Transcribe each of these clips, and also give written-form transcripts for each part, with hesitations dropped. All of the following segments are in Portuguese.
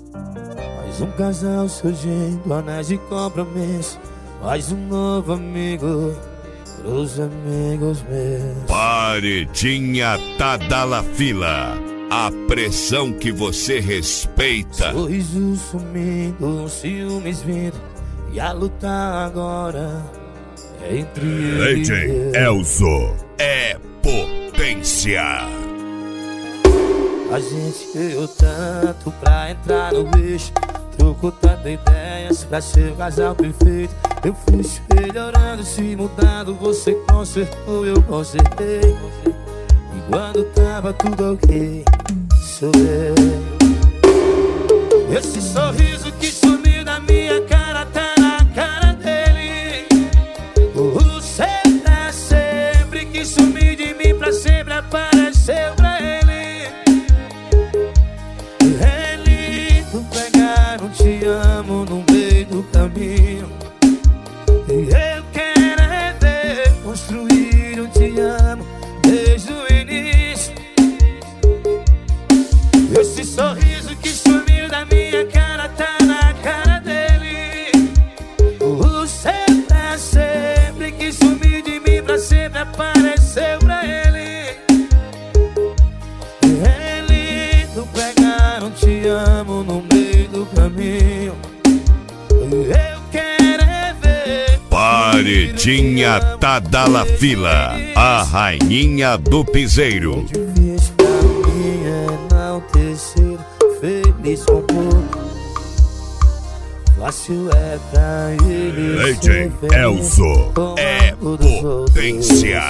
Mais um casal surgindo, anéis de compromisso. Mais um novo amigo pros amigos meus. Paredinha Tadalafila, a pressão que você respeita. Sorriso sumindo, ciúmes vindo, e a luta agora é entre ele DJ Elzo é potência. A gente ganhou tanto pra entrar no bicho, trocou tantas ideias pra ser o casal perfeito. Eu fui se melhorando, se mudando, você consertou, eu consertei. E quando tava tudo ok, sou eu. Esse sorriso que sumiu da minha cara tá na cara dele. O ser pra sempre que sumiu de mim pra sempre apareceu pra ele. É lindo pegar um te amo no meio do caminho. Eu quero é ver construir um te amo desde o início. Esse sorriso que sumiu da minha cara tá na cara dele. O ser pra sempre que sumiu de mim pra sempre apareceu pra ele. É lindo pegar um te amo no meio do caminho. Eu quero é ver Paredinha Tadalafila, a rainha do piseiro. Difícil pra mim é não ter sido feliz com pouco. Fácil é pra ele DJ ser feliz Elzo com é algo dos potência.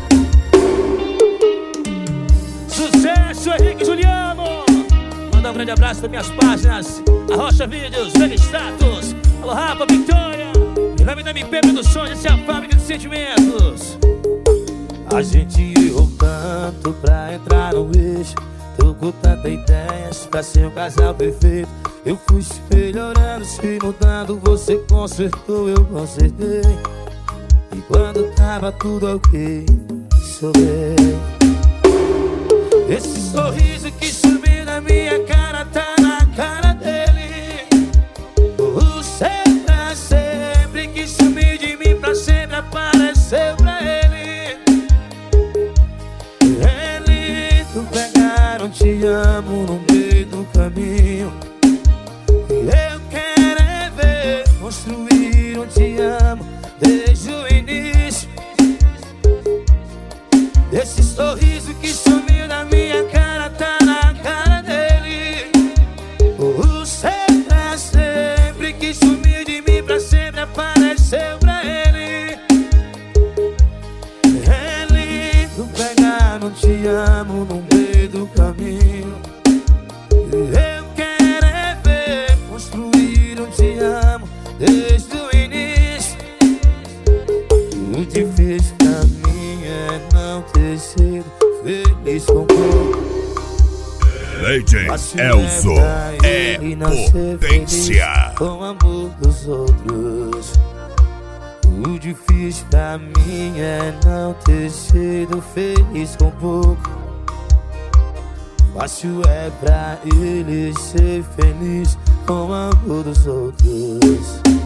Sucesso, Henrique Juliano. Mandar um grande abraço das minhas páginas Arrocha Vídeos, Vega Status. Alô Rafa, Victoria. Em nome da MP Produções, essa é a fábrica de sentimentos. A gente errou tanto pra entrar no eixo, trocou tantas ideias pra ser um casal perfeito. Eu fui se melhorando, se mudando, você consertou, eu consertei. E quando tava tudo ok, sou eu. Esse sorriso que sumiu da minha cara tá na cara dele. O ser pra sempre que sumiu de mim pra sempre apareceu pra ele. É lindo pegar um te amo no meio do caminho. Eu quero é ver construir um te amo desde o início. Esse sorriso que sumiu da minha cara tá na cara dele. O ser pra sempre que sumiu de mim pra sempre apareceu pra ele. É lindo pegar um te amo no meio do caminho. Eu quero é ver construir um te amo desde o início. O difícil pra mim é não ter sido feliz com pouco. DJ Elzo é potência. Com o amor dos outros. O difícil pra mim é não ter sido feliz com pouco. Fácil é pra ele ser feliz com o amor dos outros.